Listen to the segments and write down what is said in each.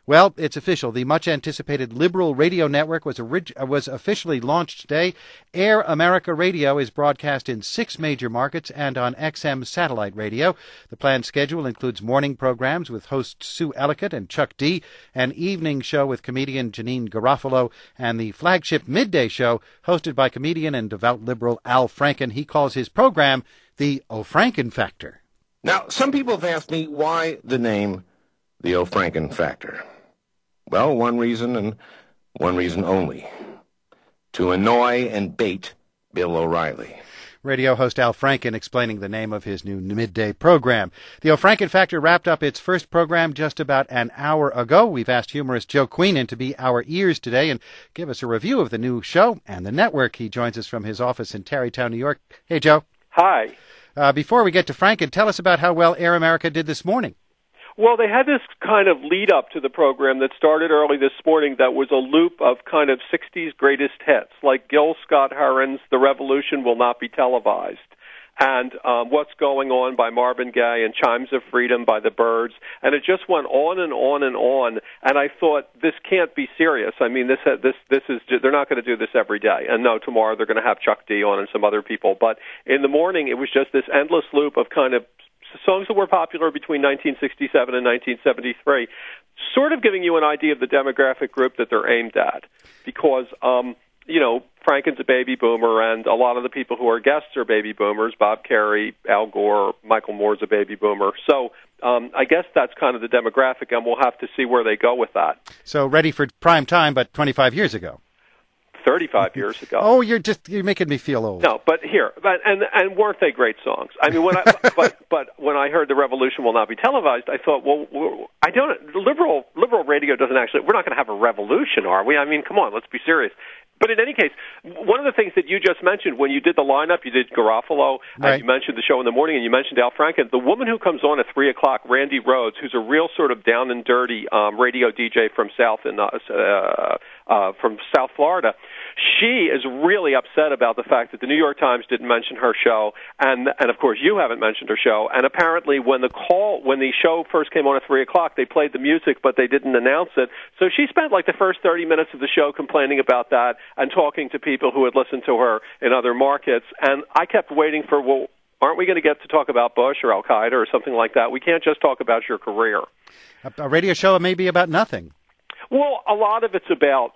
Well, it's official. The much-anticipated liberal radio network was officially launched today. Air America Radio is broadcast in 6 major markets and on XM satellite radio. The planned schedule includes morning programs with hosts Sue Ellicott and Chuck D, an evening show with comedian Janine Garofalo, and the flagship midday show hosted by comedian and devout liberal Al Franken. He calls his program the O'Franken Factor. Now, some people have asked me why the name the O'Franken Factor. Well, one reason and one reason only: to annoy and bait Bill O'Reilly. Radio host Al Franken explaining the name of his new midday program. The O'Franken Factor wrapped up its first program just about an hour ago. We've asked humorist Joe Queenan to be our ears today and give us a review of the new show and the network. He joins us from his office in Tarrytown, New York. Hey, Joe. Hi. Before we get to Franken, tell us about how well Air America did this morning. Well, they had this kind of lead-up to the program that started early this morning that was a loop of kind of 60s greatest hits, like Gil Scott-Heron's The Revolution Will Not Be Televised, and What's Going On by Marvin Gaye, and Chimes of Freedom by the Byrds, and it just went on and on and on, and I thought, this can't be serious. I mean, this is, they're not going to do this every day, and no, tomorrow they're going to have Chuck D on and some other people, but in the morning it was just this endless loop of kind of songs that were popular between 1967 and 1973, sort of giving you an idea of the demographic group that they're aimed at. Because, Franken's a baby boomer, and a lot of the people who are guests are baby boomers. Bob Kerrey, Al Gore, Michael Moore's a baby boomer. So I guess that's kind of the demographic, and we'll have to see where they go with that. So ready for prime time, but 25 years ago. 35 years ago. Oh, you're making me feel old. No, but and weren't they great songs? I mean, but when I heard The Revolution Will Not Be Televised, I thought, well, liberal radio doesn't actually. We're not going to have a revolution, are we? I mean, come on, let's be serious. But in any case, one of the things that you just mentioned when you did the lineup, you did Garofalo, right. And you mentioned the show in the morning, and you mentioned Al Franken. The woman who comes on at 3 o'clock, Randy Rhodes, who's a real sort of down and dirty radio DJ from South Florida. She is really upset about the fact that the New York Times didn't mention her show, and of course you haven't mentioned her show. And apparently, when the show first came on at 3 o'clock, they played the music, but they didn't announce it. So she spent like the first 30 minutes of the show complaining about that and talking to people who had listened to her in other markets. And I kept waiting for, well, aren't we going to get to talk about Bush or Al Qaeda or something like that? We can't just talk about your career. A radio show may be about nothing. Well, a lot of it's about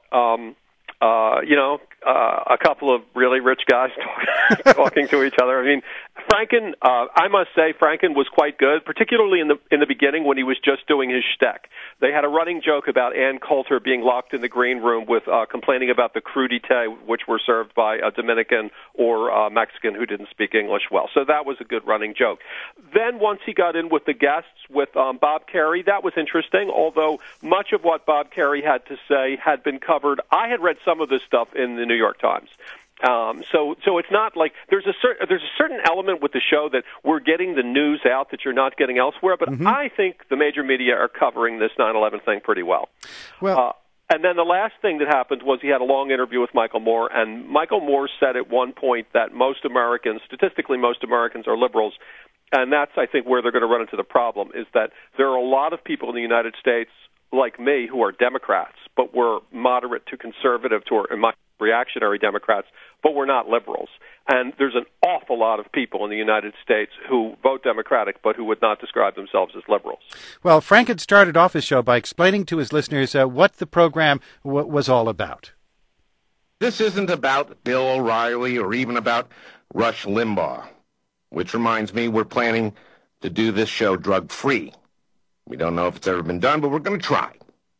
a couple of really rich guys talking to each other. I mean, Franken, I must say, Franken was quite good, particularly in the beginning when he was just doing his shtick. They had a running joke about Ann Coulter being locked in the green room with complaining about the crudité, which were served by a Dominican or a Mexican who didn't speak English well. So that was a good running joke. Then once he got in with the guests, with Bob Kerrey, that was interesting, although much of what Bob Kerrey had to say had been covered. I had read some of this stuff in the New York Times. So it's not like there's a certain element with the show that we're getting the news out that you're not getting elsewhere, but I think the major media are covering this 9/11 thing pretty well. And then the last thing that happened was he had a long interview with Michael Moore, and Michael Moore said at one point that statistically most Americans are liberals, and that's, I think, where they're going to run into the problem, is that there are a lot of people in the United States like me who are Democrats, but we're moderate to conservative to reactionary Democrats, but we're not liberals. And there's an awful lot of people in the United States who vote Democratic, but who would not describe themselves as liberals. Well, Franken started off his show by explaining to his listeners what the program was all about. This isn't about Bill O'Reilly or even about Rush Limbaugh, which reminds me we're planning to do this show drug-free. We don't know if it's ever been done, but we're going to try.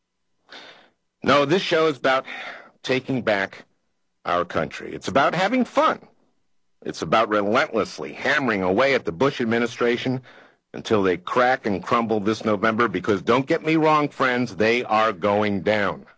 No, this show is about taking back our country. It's about having fun. It's about relentlessly hammering away at the Bush administration until they crack and crumble this November, because don't get me wrong, friends, they are going down.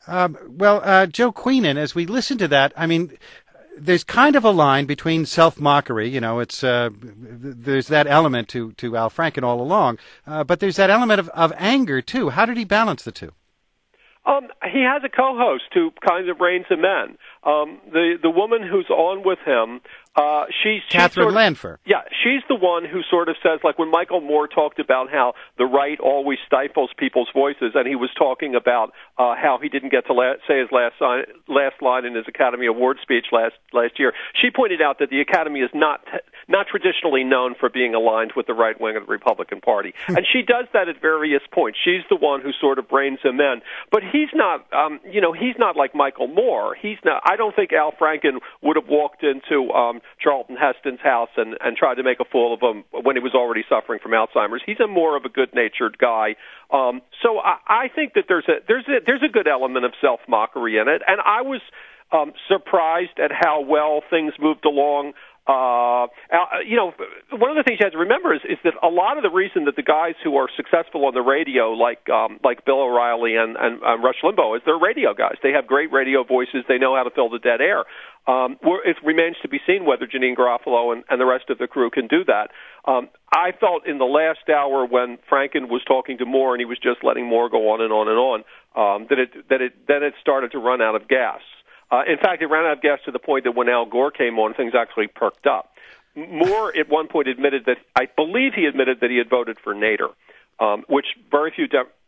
Joe Queenan, as we listen to that, I mean, there's kind of a line between self-mockery, it's there's that element to Al Franken all along, but there's that element of anger, too. How did he balance the two? He has a co-host who kind of reins him in. The woman who's on with him, she's Catherine Lanpher. Yeah, she's the one who sort of says, like when Michael Moore talked about how the right always stifles people's voices, and he was talking about how he didn't get to say his last line in his Academy Award speech last year. She pointed out that the Academy is not traditionally known for being aligned with the right wing of the Republican Party, and she does that at various points. She's the one who sort of reins him in, but he's not. He's not like Michael Moore. He's not. I don't think Al Franken would have walked into Charlton Heston's house and tried to make a fool of him when he was already suffering from Alzheimer's. He's more of a good-natured guy. So I think that there's a good element of self-mockery in it, and I was surprised at how well things moved along. One of the things you have to remember is that a lot of the reason that the guys who are successful on the radio, like Bill O'Reilly and Rush Limbaugh, is they're radio guys. They have great radio voices. They know how to fill the dead air. It remains to be seen whether Janeane Garofalo and the rest of the crew can do that. I felt in the last hour when Franken was talking to Moore and he was just letting Moore go on and on and on, that it started to run out of gas. In fact, it ran out of gas to the point that when Al Gore came on, things actually perked up. Moore, at one point, admitted that he had voted for Nader, which very few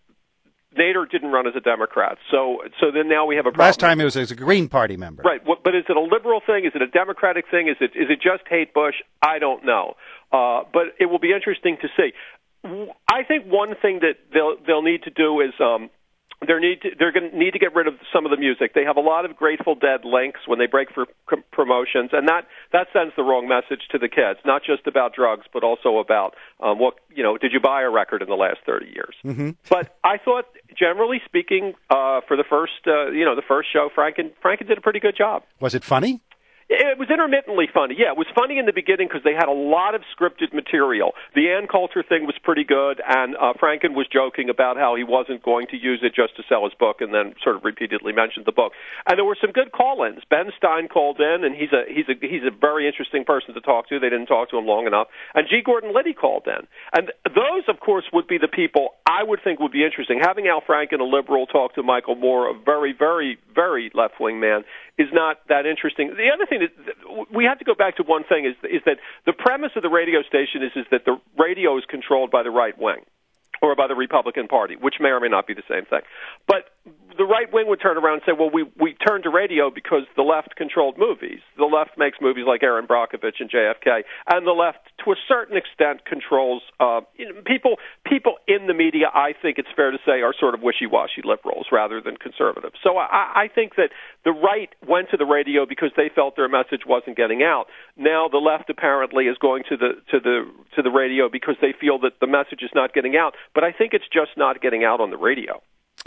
Nader didn't run as a Democrat. So then now we have a problem. Last time it was as a Green Party member. Right. But is it a liberal thing? Is it a Democratic thing? Is it just hate Bush? I don't know. But it will be interesting to see. I think one thing that they'll need to do is they're going to need to get rid of some of the music. They have a lot of Grateful Dead links when they break for promotions, and that sends the wrong message to the kids. Not just about drugs, but also about did you buy a record in the last 30 years? Mm-hmm. But I thought, generally speaking, for the first show, Franken did a pretty good job. Was it funny? It was intermittently funny. Yeah, it was funny in the beginning because they had a lot of scripted material. The Ann Coulter thing was pretty good, and Franken was joking about how he wasn't going to use it just to sell his book, and then sort of repeatedly mentioned the book. And there were some good call-ins. Ben Stein called in, and he's a very interesting person to talk to. They didn't talk to him long enough. And G. Gordon Liddy called in, and those, of course, would be the people I would think would be interesting. Having Al Franken, a liberal, talk to Michael Moore, a very, very, very left-wing man, is not that interesting. The other thing is we have to go back to one thing is that the premise of the radio station is that the radio is controlled by the right wing or by the Republican Party, which may or may not be the same thing. But the right wing would turn around and say, well, we turned to radio because the left controlled movies. The left makes movies like Erin Brockovich and JFK, and the left, to a certain extent, controls people in the media. I think it's fair to say are sort of wishy-washy liberals rather than conservatives. So I think that the right went to the radio because they felt their message wasn't getting out. Now the left apparently is going to the radio because they feel that the message is not getting out. But I think it's just not getting out on the radio.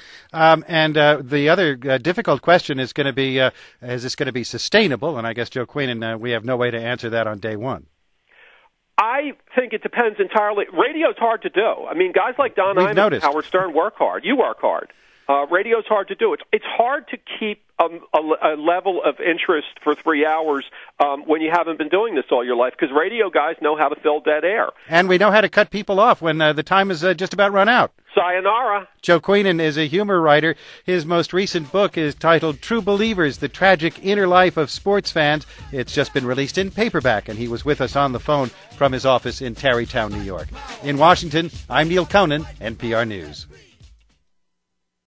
And the other difficult question is going to be, is this going to be sustainable? And I guess, Joe Queenan, we have no way to answer that on day one. I think it depends entirely. Radio's hard to do. I mean, guys like Don Imus and Howard Stern work hard. You work hard. Radio's hard to do. It's hard to keep a level of interest for 3 hours when you haven't been doing this all your life, because radio guys know how to fill dead air. And we know how to cut people off when the time is just about run out. Sayonara. Joe Queenan is a humor writer. His most recent book is titled True Believers, The Tragic Inner Life of Sports Fans. It's just been released in paperback, and he was with us on the phone from his office in Tarrytown, New York. In Washington, I'm Neil Conan, NPR News.